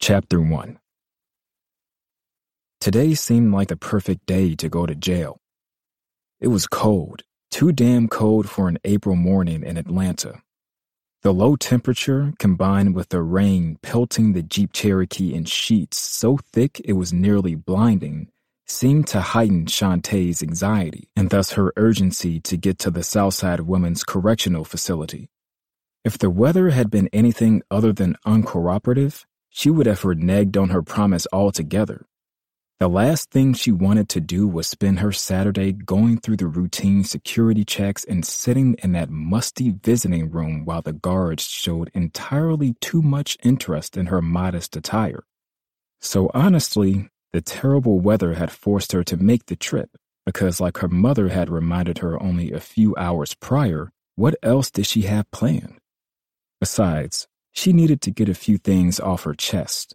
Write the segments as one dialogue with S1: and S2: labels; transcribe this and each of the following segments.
S1: Chapter 1. Today seemed like the perfect day to go to jail. It was cold, too damn cold for an April morning in Atlanta. The low temperature, combined with the rain pelting the Jeep Cherokee in sheets so thick it was nearly blinding, seemed to heighten Shantae's anxiety and thus her urgency to get to the Southside Women's Correctional Facility. If the weather had been anything other than uncooperative, she would have reneged on her promise altogether. The last thing she wanted to do was spend her Saturday going through the routine security checks and sitting in that musty visiting room while the guards showed entirely too much interest in her modest attire. So honestly, the terrible weather had forced her to make the trip because, like her mother had reminded her only a few hours prior, what else did she have planned? Besides, she needed to get a few things off her chest.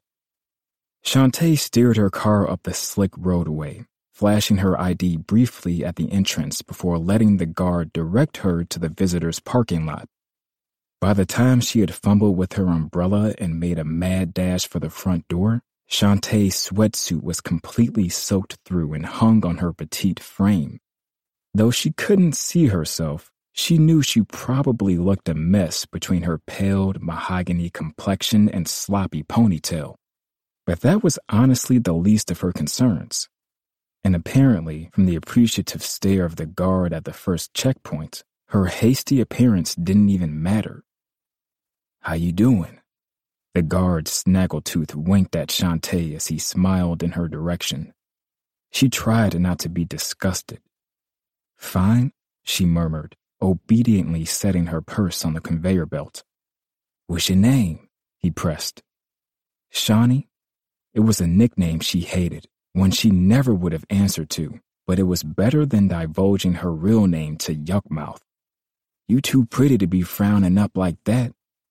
S1: Shantae steered her car up the slick roadway, flashing her ID briefly at the entrance before letting the guard direct her to the visitor's parking lot. By the time she had fumbled with her umbrella and made a mad dash for the front door, Shantae's sweatsuit was completely soaked through and hung on her petite frame. Though she couldn't see herself, she knew she probably looked a mess between her paled mahogany complexion and sloppy ponytail. But that was honestly the least of her concerns. And apparently, from the appreciative stare of the guard at the first checkpoint, her hasty appearance didn't even matter. "How you doing?" The guard's snaggletooth winked at Shantae as he smiled in her direction. She tried not to be disgusted. "Fine," she murmured, obediently setting her purse on the conveyor belt. "What's your name?" he pressed. "Shawnee." It was a nickname she hated, one she never would have answered to, but it was better than divulging her real name to Yuckmouth. "You too pretty to be frowning up like that."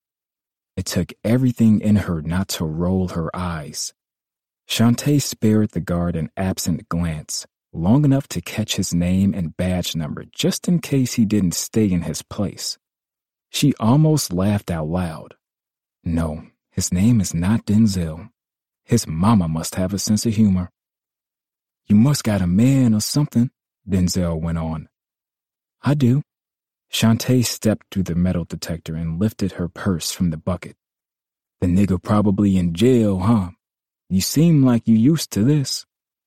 S1: It took everything in her not to roll her eyes. Shantae spared the guard an absent glance, long enough to catch his name and badge number just in case he didn't stay in his place. She almost laughed out loud. No, his name is not Denzel. His mama must have a sense of humor. "You must got a man or something," Denzel went on. "I do." Shantae stepped through the metal detector and lifted her purse from the bucket. "The nigga probably in jail, huh? You seem like you used to this."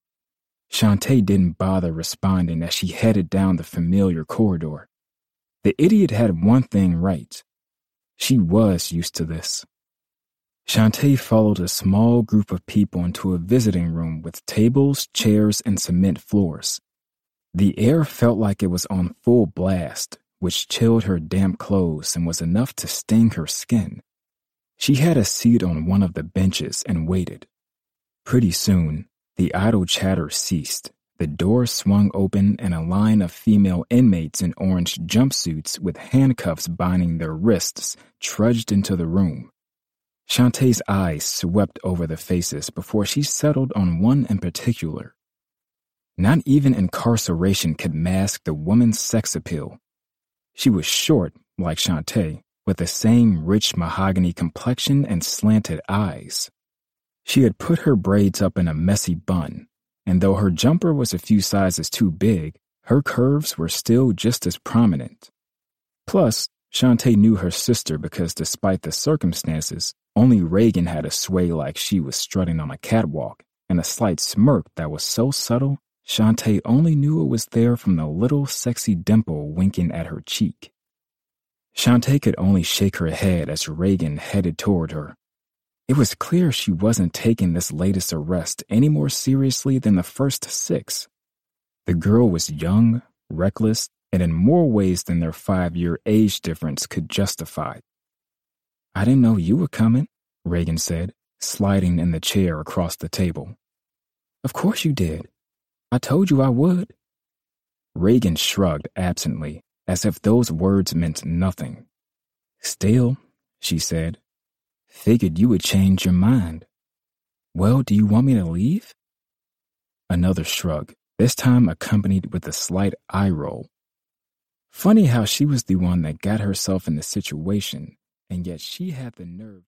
S1: Shantae didn't bother responding as she headed down the familiar corridor. The idiot had one thing right. She was used to this. Shantae followed a small group of people into a visiting room with tables, chairs, and cement floors. The air felt like it was on full blast, which chilled her damp clothes and was enough to sting her skin. She had a seat on one of the benches and waited. Pretty soon, the idle chatter ceased. The door swung open and a line of female inmates in orange jumpsuits with handcuffs binding their wrists trudged into the room. Shantae's eyes swept over the faces before she settled on one in particular. Not even incarceration could mask the woman's sex appeal. She was short, like Shantae, with the same rich mahogany complexion and slanted eyes. She had put her braids up in a messy bun, and though her jumper was a few sizes too big, her curves were still just as prominent. Plus, Shantae knew her sister because despite the circumstances, only Reagan had a sway like she was strutting on a catwalk, and a slight smirk that was so subtle, Shantae only knew it was there from the little sexy dimple winking at her cheek. Shantae could only shake her head as Reagan headed toward her. It was clear she wasn't taking this latest arrest any more seriously than the first 6. The girl was young, reckless, and in more ways than their 5-year age difference could justify. "I didn't know you were coming," Reagan said, sliding in the chair across the table. "Of course you did. I told you I would." Reagan shrugged absently, as if those words meant nothing. "Still," she said, "figured you would change your mind. Well, do you want me to leave?" Another shrug, this time accompanied with a slight eye roll. Funny how she was the one that got herself in the situation, and yet she had the nerve